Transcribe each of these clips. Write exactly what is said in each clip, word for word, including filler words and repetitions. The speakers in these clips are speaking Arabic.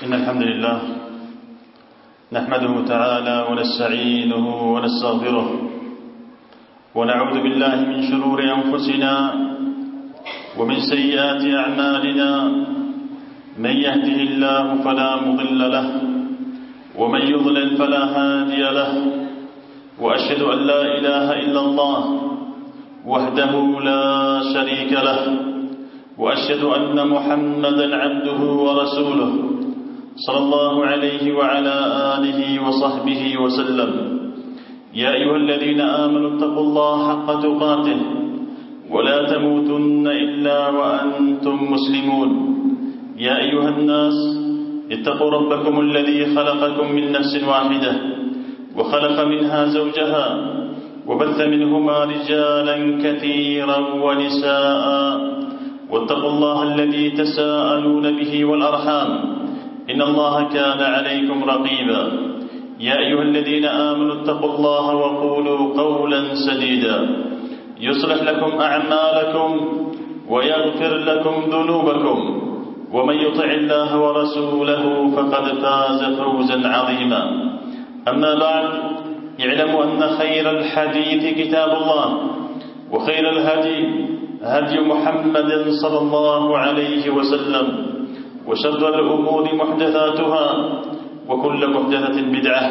إن الحمد لله نحمده تعالى ونستعينه ونستغفره ونعوذ بالله من شرور أنفسنا ومن سيئات أعمالنا. من يهده الله فلا مضل له ومن يضلل فلا هادي له، وأشهد أن لا إله إلا الله وحده لا شريك له، وأشهد أن محمدا عبده ورسوله صلى الله عليه وعلى آله وصحبه وسلم. يا أيها الذين آمنوا اتقوا الله حق تقاته ولا تموتن إلا وأنتم مسلمون. يا أيها الناس اتقوا ربكم الذي خلقكم من نفس واحدة وخلق منها زوجها وبث منهما رجالا كثيرا ونساء، واتقوا الله الذي تساءلون به والأرحام إن الله كان عليكم رقيبا. يا أيها الذين آمنوا اتقوا الله وقولوا قولا سديدا يصلح لكم أعمالكم ويغفر لكم ذنوبكم، ومن يطع الله ورسوله فقد فاز فوزا عظيما. أما بعد، اعلموا أن خير الحديث كتاب الله، وخير الهدي هدي محمد صلى الله عليه وسلم، وشر الأمور محدثاتها وكل محدثة بدعة.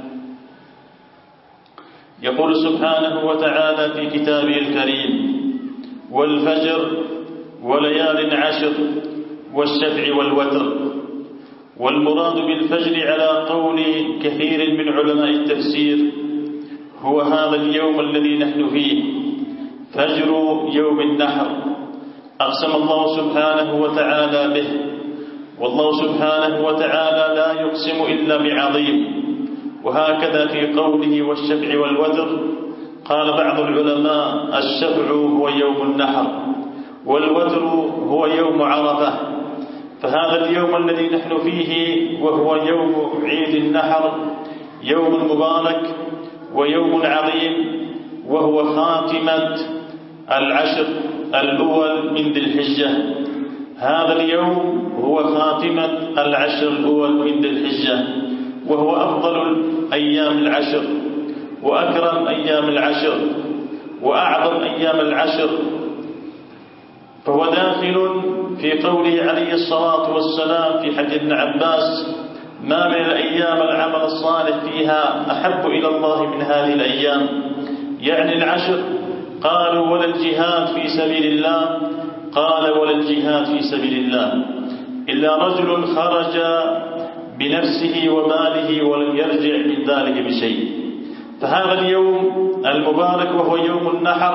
يقول سبحانه وتعالى في كتابه الكريم: والفجر وليال عشر والشفع والوتر. والمراد بالفجر على قول كثير من علماء التفسير هو هذا اليوم الذي نحن فيه، فجر يوم النحر، أقسم الله سبحانه وتعالى به. والله سبحانه وتعالى لا يقسم إلا بعظيم. وهكذا في قوله والشفع والوتر قال بعض العلماء: الشفع هو يوم النحر، والوتر هو يوم عرفة. فهذا اليوم الذي نحن فيه وهو يوم عيد النحر يوم مبارك ويوم عظيم، وهو خاتمة العشر الأول من ذي الحجة. هذا اليوم هو خاتمة العشر الأول من ذي الحجة، وهو أفضل أيام العشر وأكرم أيام العشر وأعظم أيام العشر. فهو داخل في قوله عليه الصلاة والسلام في حديث ابن عباس: ما من الأيام العمل الصالح فيها أحب إلى الله من هذه الأيام، يعني العشر. قالوا: ولا الجهاد في سبيل الله؟ قال: ولا الجهاد في سبيل الله إلا رجل خرج بنفسه وماله ولم يرجع من ذلك بشيء. فهذا اليوم المبارك وهو يوم النحر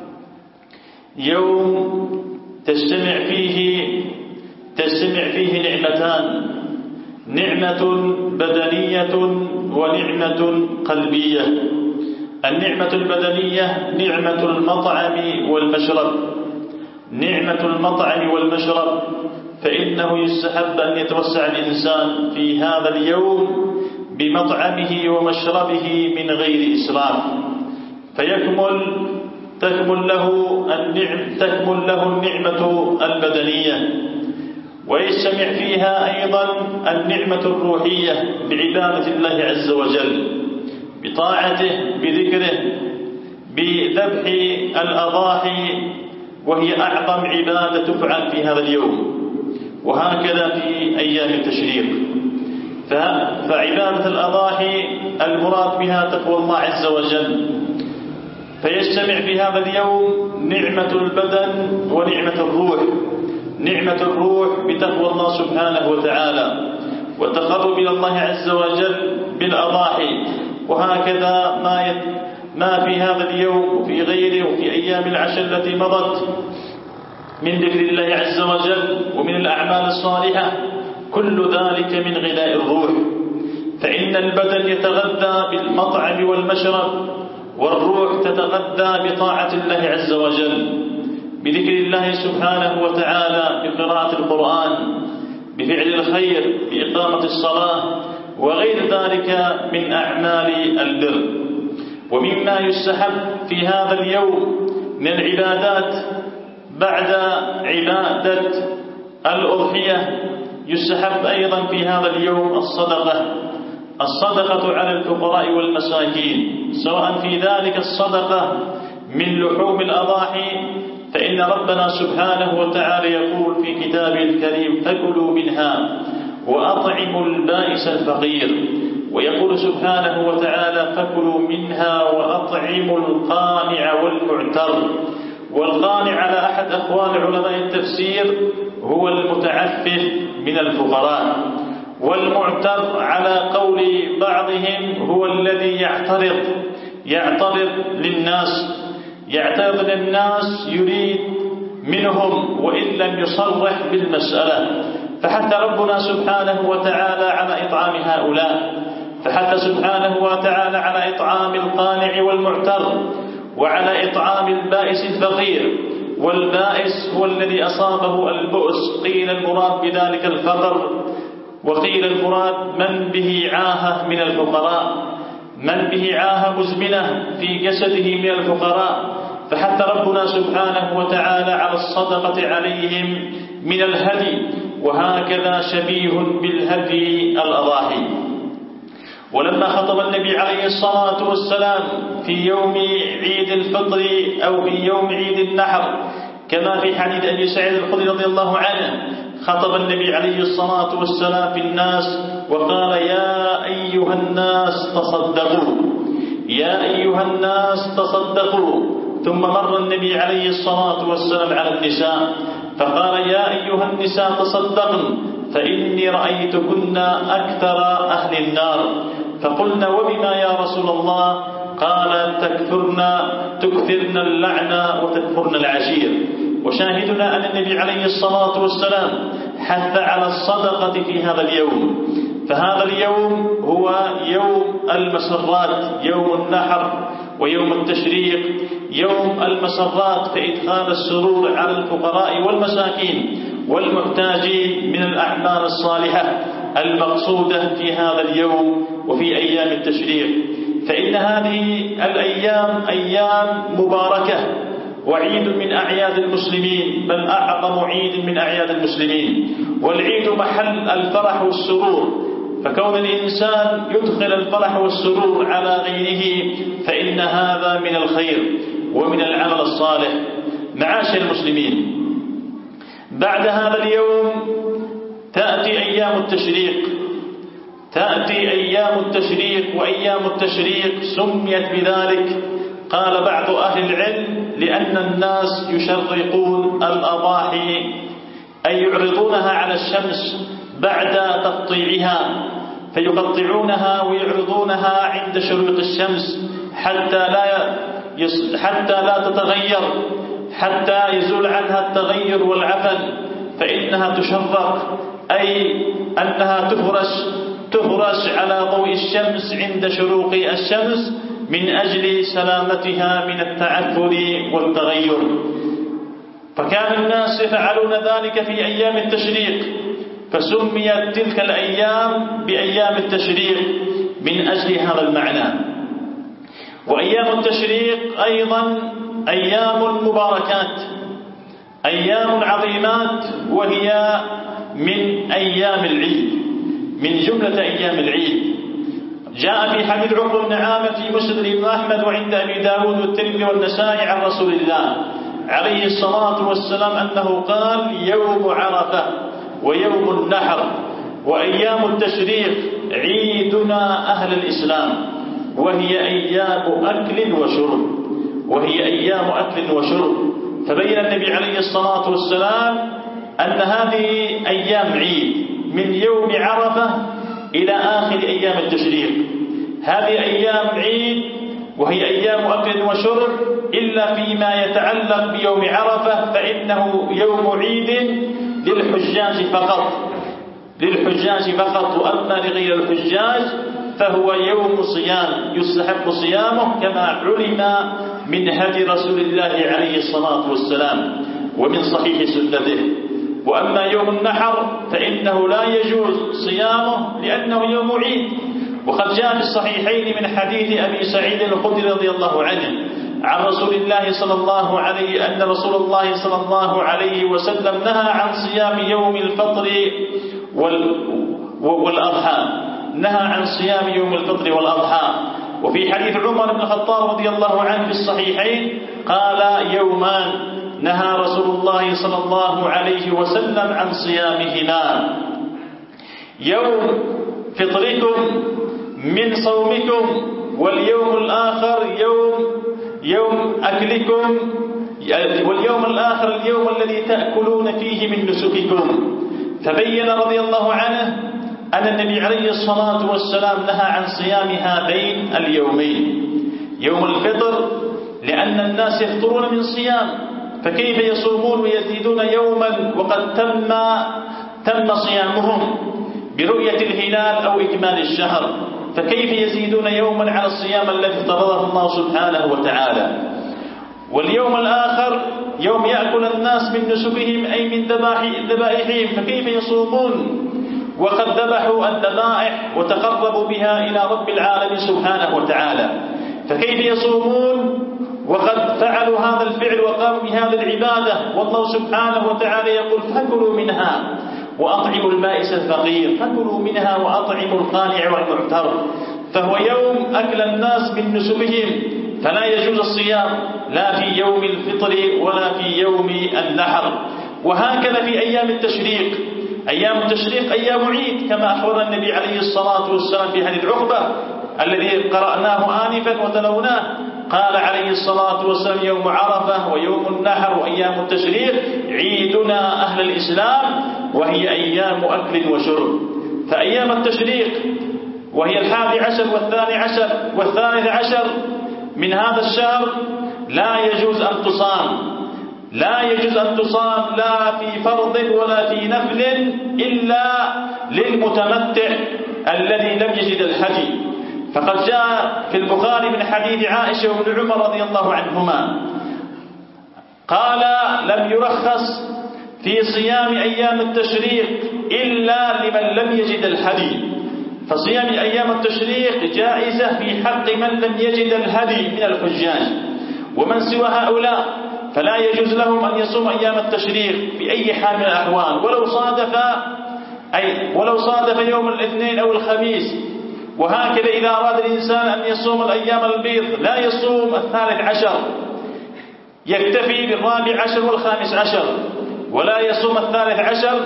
يوم تجتمع فيه تجتمع فيه نعمتان: نعمة بدنية ونعمة قلبية. النعمة البدنية نعمة المطعم والمشرب. نعمة المطعم والمشرب فإنه يستحب أن يتوسع الإنسان في هذا اليوم بمطعمه ومشربه من غير إسراف، فيكمل تكمل له النعم تكمل له النعمة البدنية، ويجتمع فيها أيضا النعمة الروحية بعبادة الله عز وجل، بطاعته، بذكره، بذبح الأضاحي، وهي أعظم عبادة تفعل في هذا اليوم. وهكذا في أيام التشريق. فعبادة الأضاحي المراد بها تقوى الله عز وجل، فيجتمع في هذا اليوم نعمة البدن ونعمة الروح. نعمة الروح بتقوى الله سبحانه وتعالى والتقرب إلى الله عز وجل بالأضاحي. وهكذا ما يت... ما في هذا اليوم وفي غيره وفي أيام العشر التي مضت من ذكر الله عز وجل ومن الأعمال الصالحة، كل ذلك من غذاء الروح. فإن البدن يتغذى بالمطعم والمشرب، والروح تتغذى بطاعة الله عز وجل، بذكر الله سبحانه وتعالى، بقراءة القرآن، بفعل الخير، بإقامة الصلاة، وغير ذلك من أعمال البر. ومما يستحب في هذا اليوم من العبادات بعد عبادة الأضحية يستحب أيضا في هذا اليوم الصدقة الصدقة على الفقراء والمساكين، سواء في ذلك الصدقة من لحوم الأضاحي، فإن ربنا سبحانه وتعالى يقول في كتابه الكريم: فكلوا منها وأطعموا البائس الفقير. ويقول سبحانه وتعالى: فكلوا منها وأطعموا القانع والمعتر. والقانع على أحد أقوال علماء التفسير هو المتعفف من الفقراء، والمعتر على قول بعضهم هو الذي يعترض يعترض للناس يعترض للناس يريد منهم وإن لم يصرح بالمسألة. فحتى ربنا سبحانه وتعالى على إطعام هؤلاء فحتى سبحانه وتعالى على إطعام القانع والمعتر، وعلى إطعام البائس الفقير. والبائس هو الذي أصابه البؤس، قيل المراد بذلك الفقر، وقيل المراد من به عاهة من الفقراء، من به عاهة مزمنة في جسده من الفقراء. فحتى ربنا سبحانه وتعالى على الصدقة عليهم من الهدي، وهكذا شبيه بالهدي الأضاحي. ولما خطب النبي عليه الصلاة والسلام في يوم عيد الفطر أو في يوم عيد النحر، كما في حديث أبي سعيد الخدري رضي الله عنه، خطب النبي عليه الصلاة والسلام في الناس وقال: يا أيها الناس تصدقوا يا أيها الناس تصدقوا. ثم مر النبي عليه الصلاة والسلام على النساء فقال: يا أيها النساء تصدقن فإني رأيتكن أكثر أهل النار. فقلنا: وبما يا رسول الله؟ قال: تكثرن تكثرن اللعنة وتكفرن العشير. وشاهدنا أن النبي عليه الصلاة والسلام حث على الصدقة في هذا اليوم. فهذا اليوم هو يوم المسرات، يوم النحر ويوم التشريق، يوم المسرات، فإدخال السرور على الفقراء والمساكين والمحتاجين من الأعمال الصالحة المقصودة في هذا اليوم وفي أيام التشريق. فإن هذه الأيام أيام مباركة وعيد من أعياد المسلمين، بل أعظم عيد من أعياد المسلمين. والعيد محل الفرح والسرور، فكون الإنسان يدخل الفرح والسرور على غيره فإن هذا من الخير ومن العمل الصالح. معاشر المسلمين، بعد هذا اليوم تأتي أيام التشريق تأتي أيام التشريق وأيام التشريق سميت بذلك، قال بعض أهل العلم: لأن الناس يشرقون الأضاحي، أي يعرضونها على الشمس بعد تقطيعها، فيقطعونها ويعرضونها عند شروق الشمس حتى لا يص... حتى لا تتغير، حتى يزول عنها التغير والعفن، فإنها تشرق، أي أنها تفرش تفرش على ضوء الشمس عند شروق الشمس من أجل سلامتها من التعفن والتغير. فكان الناس يفعلون ذلك في أيام التشريق، فسميت تلك الأيام بأيام التشريق من أجل هذا المعنى. وأيام التشريق أيضا أيام مباركات، أيام عظيمات، وهي من أيام العيد، من جملة أيام العيد. جاء في حديث عقبة بن عامر في مسند الإمام أحمد وعند أبي داود والترمذي والنسائي عن رسول الله عليه الصلاة والسلام أنه قال: يوم عرفة ويوم النحر وأيام التشريق عيدنا أهل الإسلام، وهي أيام أكل وشرب وهي أيام أكل وشرب. فبين النبي عليه الصلاة والسلام أن هذه أيام عيد من يوم عرفة إلى آخر أيام التشريق. هذه أيام عيد وهي أيام أكل وشرب، إلا فيما يتعلق بيوم عرفة فإنه يوم عيد للحجاج فقط للحجاج فقط وأما لغير الحجاج فهو يوم صيام يستحق صيامه، كما علم من هدي رسول الله عليه الصلاة والسلام ومن صحيح سنته. وأما يوم النحر فإنه لا يجوز صيامه لأنه يوم عيد. وقد جاء في الصحيحين من حديث أبي سعيد الخدري رضي الله عنه عن رسول الله صلى الله عليه أن رسول الله صلى الله عليه وسلم نهى عن صيام يوم الفطر والأضحى، نهى عن صيام يوم الفطر والأضحى. وفي حديث عمر بن الخطاب رضي الله عنه في الصحيحين قال: يومان نهى رسول الله صلى الله عليه وسلم عن صيامهما: يوم فطركم من صومكم، واليوم الآخر يوم يوم أكلكم، واليوم الآخر اليوم الذي تأكلون فيه من نسككم. فبين رضي الله عنه أن النبي عليه الصلاة والسلام نهى عن صيام هذين اليومين: يوم الفطر لأن الناس يفطرون من صيام، فكيف يصومون ويزيدون يوما وقد تم تم صيامهم برؤية الهلال أو إكمال الشهر، فكيف يزيدون يوما على الصيام الذي افترضه الله سبحانه وتعالى. واليوم الآخر يوم يأكل الناس من نسكهم أي من ذبائحهم، فكيف يصومون وقد ذبحوا الذبائح وتقربوا بها إلى رب العالمين سبحانه وتعالى؟ فكيف يصومون وقد فعلوا هذا الفعل وقاموا بهذه العبادة والله سبحانه وتعالى يقول: فكلوا منها وأطعموا البائس الفقير، فكلوا منها وأطعموا القانع والمعتر. فهو يوم أكل الناس من نسكهم، فلا يجوز الصيام لا في يوم الفطر ولا في يوم النحر. وهكذا في أيام التشريق، أيام التشريق أيام عيد كما أخبر النبي عليه الصلاة والسلام في حديث عقبة الذي قرأناه آنفا وتلوناه، قال عليه الصلاة والسلام: يوم عرفة ويوم النحر وأيام التشريق عيدنا أهل الإسلام، وهي أيام أكل وشرب. فأيام التشريق وهي الحادي عشر والثاني عشر والثالث عشر من هذا الشهر لا يجوز أن تصام، لا يجوز أن تصام لا في فرض ولا في نفل إلا للمتمتع الذي لم يجد الهدي. فقد جاء في البخاري من حديث عائشة وابن عمر رضي الله عنهما قال: لم يرخص في صيام أيام التشريق إلا لمن لم يجد الهدي، فصيام أيام التشريق جائزة في حق من لم يجد الهدي من الحجاج، ومن سوى هؤلاء فلا يجوز لهم أن يصوم أيام التشريق بأي حال من الأحوال، ولو صادف أي ولو صادف يوم الاثنين أو الخميس. وهكذا إذا أراد الإنسان أن يصوم الأيام البيض لا يصوم الثالث عشر، يكتفي بالرابع عشر والخامس عشر، ولا يصوم الثالث عشر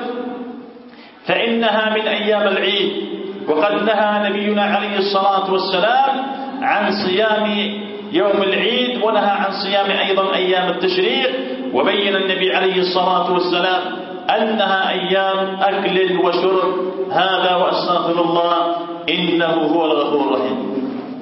فإنها من أيام العيد. وقد نهى نبينا عليه الصلاة والسلام عن صيام يوم العيد، ونهى عن صيام أيضا أيام التشريق، وبين النبي عليه الصلاة والسلام أنها أيام أكل وشرب. هذا وأستغفر الله إنه هو الغفور الرحيم.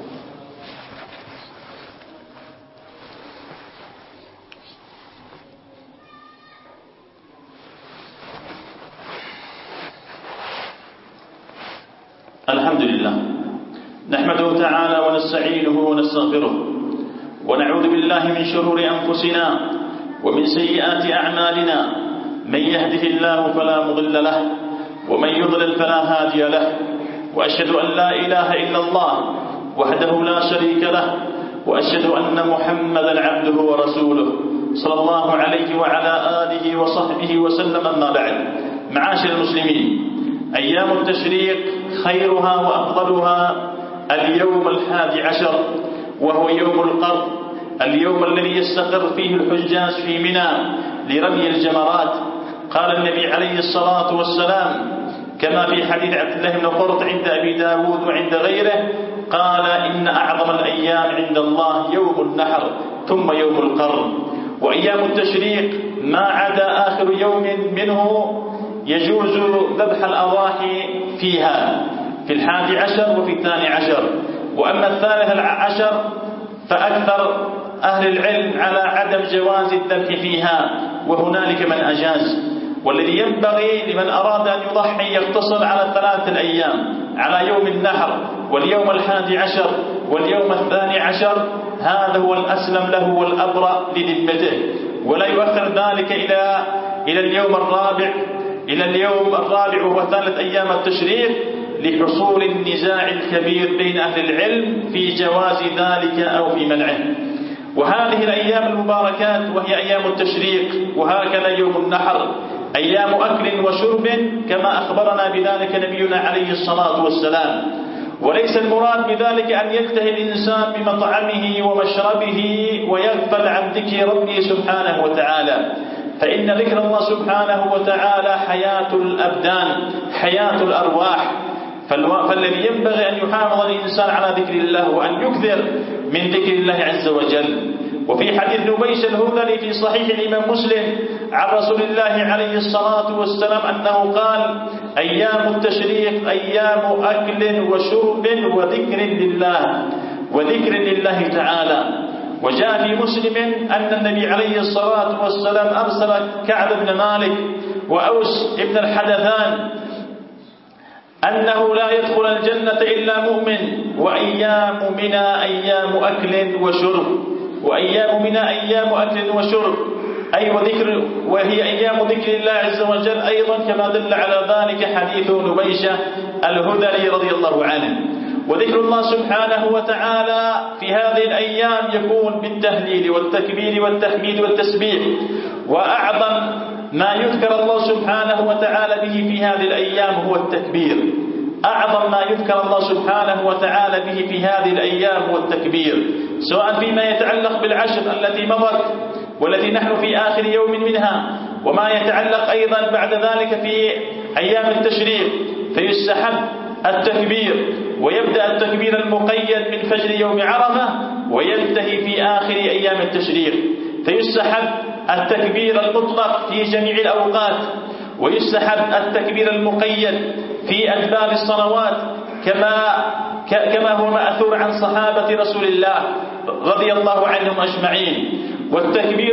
الحمد لله نحمده تعالى ونستعينه ونستغفره، ونعوذ بالله من شرور أنفسنا ومن سيئات أعمالنا، من يهده الله فلا مضل له ومن يضلل فلا هادي له، وأشهد أن لا إله إلا الله وحده لا شريك له، وأشهد أن محمدا عبده ورسوله صلى الله عليه وعلى آله وصحبه وسلم. أما بعد، معاشر المسلمين، أيام التشريق خيرها وأفضلها اليوم الحادي عشر، وهو يوم القر، اليوم الذي يستقر فيه الحجاج في منى لرمي الجمرات. قال النبي عليه الصلاة والسلام كما في حديث عبد الله بن قرط عند أبي داود وعند غيره، قال: إن أعظم الأيام عند الله يوم النحر ثم يوم القر. وأيام التشريق ما عدا آخر يوم منه يجوز ذبح الأضاحي فيها، في الحادي عشر وفي الثاني عشر. وأما الثالث عشر فأكثر أهل العلم على عدم جواز الذبح فيها، وهنالك من أجاز. والذي ينبغي لمن أراد أن يضحي يقتصر على الثلاثة الأيام، على يوم النحر واليوم الحادي عشر واليوم الثاني عشر، هذا هو الأسلم له والأبرأ لذمته، ولا يؤخر ذلك إلى إلى اليوم الرابع إلى اليوم الرابع وهو ثالث أيام التشريق، لحصول النزاع الكبير بين أهل العلم في جواز ذلك أو في منعه. وهذه الأيام المباركات وهي أيام التشريق وهكذا يوم النحر أيام أكل وشرب كما أخبرنا بذلك نبينا عليه الصلاة والسلام. وليس المراد بذلك أن ينتهي الإنسان بمطعمه ومشربه ويغفل عن ذكر ربه سبحانه وتعالى، فإن ذكر الله سبحانه وتعالى حياة الأبدان، حياة الأرواح. فالذي ينبغي أن يحافظ الإنسان على ذكر الله وأن يكثر من ذكر الله عز وجل. وفي حديث نبيش الهذلي في صحيح الإمام مسلم عن رسول الله عليه الصلاة والسلام أنه قال: أيام التشريق أيام أكل وشرب وذكر لله وذكر لله تعالى. وجاء في مسلم أن النبي عليه الصلاة والسلام أرسل كعب بن مالك وأوس بن الحدثان أنه لا يدخل الجنة إلا مؤمن، وأيام منى أيام أكل وشرب، وأيام منى أيام أكل وشرب أي وذكر، وهي أيام ذكر الله عز وجل أيضا، كما دل على ذلك حديث نبيشة الهذلي رضي الله عنه. وذكر الله سبحانه وتعالى في هذه الأيام يكون بالتهليل والتكبير والتحميد والتسبيح. وأعظم ما يذكر الله سبحانه وتعالى به في هذه الأيام هو التكبير. أعظم ما يذكر الله سبحانه وتعالى به في هذه الأيام هو التكبير، سواء فيما يتعلق بالعشر التي مضت والتي نحن في آخر يوم منها، وما يتعلق أيضا بعد ذلك في أيام التشريق، فيستحب التكبير، ويبدأ التكبير المقيد من فجر يوم عرفة وينتهي في آخر أيام التشريق. فيستحب التكبير المطلق في جميع الأوقات، ويستحب التكبير المقيد في أدبار الصلوات كما كما هو مأثور عن صحابة رسول الله رضي الله عنهم أجمعين. والتكبير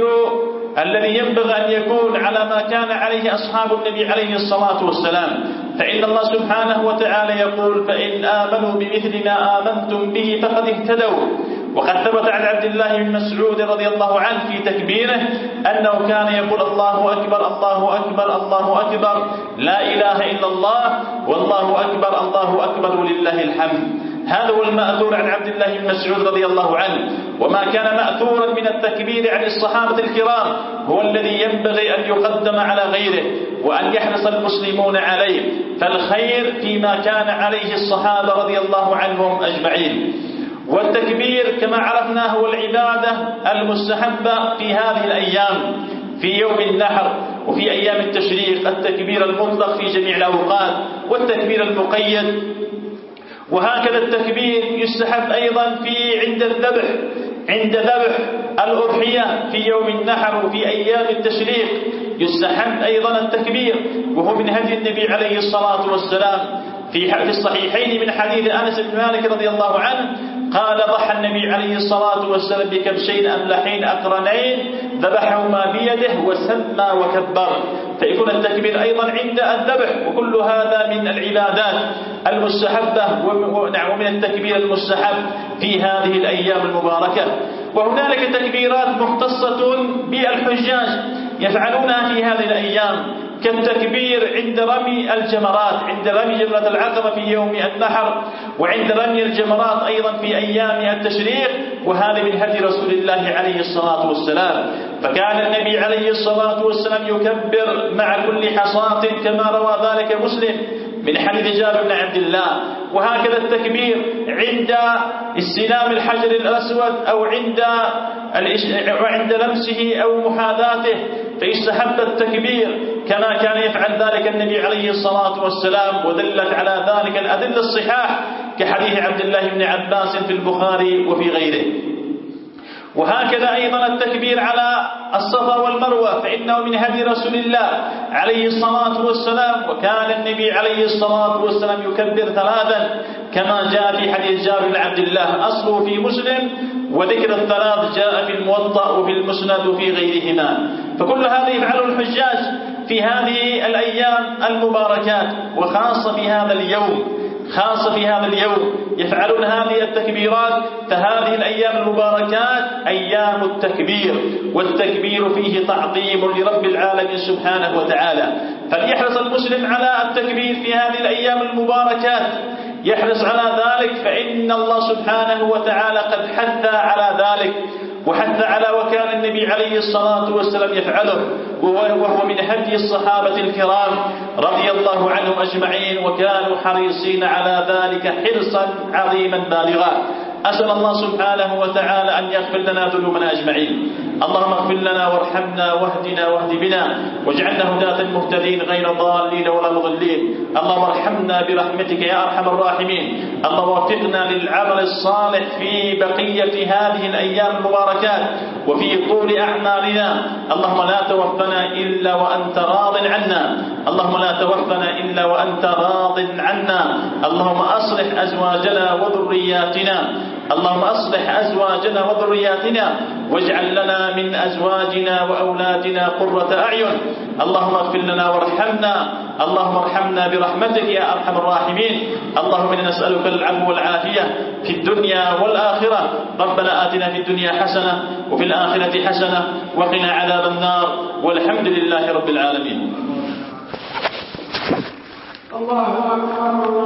الذي ينبغي أن يكون على ما كان عليه أصحاب النبي عليه الصلاة والسلام، فإن الله سبحانه وتعالى يقول: فإن آمنوا بمثل ما آمنتم به فقد اهتدوا. وقد ثبت عن عبد الله بن مسعود رضي الله عنه في تكبيره أنه كان يقول: الله أكبر الله أكبر الله أكبر لا إله إلا الله والله أكبر الله أكبر ولله الحمد. هذا هو المأثور عن عبد الله بن مسعود رضي الله عنه. وما كان مأثورا من التكبير عن الصحابة الكرام هو الذي ينبغي أن يقدم على غيره وأن يحرص المسلمون عليه، فالخير فيما كان عليه الصحابة رضي الله عنهم أجمعين. والتكبير كما عرفنا هو العبادة المستحبة في هذه الأيام، في يوم النحر وفي أيام التشريق، التكبير المطلق في جميع الأوقات والتكبير المقيد. وهكذا التكبير يستحب أيضا في عند الذبح، عند ذبح الأضحية في يوم النحر وفي أيام التشريق يستحب أيضا التكبير، وهو من هدي النبي عليه الصلاة والسلام في الصحيحين من حديث أنس بن مالك رضي الله عنه قال: ضحى النبي عليه الصلاة والسلام بكبشين أملحين أقرنين ذبحهما بيده وسمى وكبر. فيكون التكبير أيضا عند الذبح، وكل هذا من العبادات المستحبة ومن التكبير المستحب في هذه الأيام المباركة. وهنالك تكبيرات مختصة بالحجاج يفعلونها في هذه الأيام، كالتكبير عند رمي الجمرات، عند رمي جمرة العقبة في يوم النحر، وعند رمي الجمرات أيضا في أيام التشريق. وهذا من هدي رسول الله عليه الصلاة والسلام، فكان النبي عليه الصلاة والسلام يكبر مع كل حصاة كما روى ذلك مسلم من حديث جابر بن عبد الله. وهكذا التكبير عند استلام الحجر الأسود أو عند وعند لمسه أو محاذاته، فيستحب التكبير كما كان يفعل ذلك النبي عليه الصلاة والسلام، ودلت على ذلك الأدلة الصحاح كحديث عبد الله بن عباس في البخاري وفي غيره. وهكذا أيضا التكبير على الصفا والمروة، فإنه من هدي رسول الله عليه الصلاة والسلام، وكان النبي عليه الصلاة والسلام يكبر ثلاثا كما جاء في حديث جابر بن عبد الله أصله في مسلم، وذكر الثلاث جاء في الموطأ وفي المسند وفي غيرهما. فكل هذا يفعله الحجاج في هذه الأيام المباركات، وخاصة في هذا اليوم، خاصة في هذا اليوم يفعلون هذه التكبيرات. فهذه الأيام المباركات أيام التكبير، والتكبير فيه تعظيم لرب العالمين سبحانه وتعالى. فليحرص المسلم على التكبير في هذه الأيام المباركات، يحرص على ذلك، فإن الله سبحانه وتعالى قد حث على ذلك وحث على وكان النبي عليه الصلاة والسلام يفعله، وهو من هدي الصحابة الكرام رضي الله عنهم أجمعين، وكانوا حريصين على ذلك حرصا عظيما بالغا. أسأل الله سبحانه وتعالى أن يغفر لنا ذنوبنا أجمعين. اللهم اغفر لنا وارحمنا واهدنا واهد بنا واجعلنا هداة مهتدين غير ضالين ولا مضلين. اللهم ارحمنا برحمتك يا أرحم الراحمين. اللهم وفقنا للعمل الصالح في بقية هذه الأيام المباركات وفي طول أعمالنا. اللهم لا توفنا إلا وأنت راض عنا. اللهم لا توفنا إلا وأنت راض عنا. اللهم أصلح أزواجنا وذرياتنا. اللهم أصلح أزواجنا وذرياتنا واجعل لنا من أزواجنا وأولادنا قرة أعين. اللهم اغفر لنا وارحمنا. اللهم ارحمنا برحمتك يا أرحم الراحمين. اللهم إنا نسألك العفو والعافية في الدنيا والآخرة. ربنا آتنا في الدنيا حسنة وفي الآخرة حسنة وقنا عذاب النار، والحمد لله رب العالمين. الله أكبر.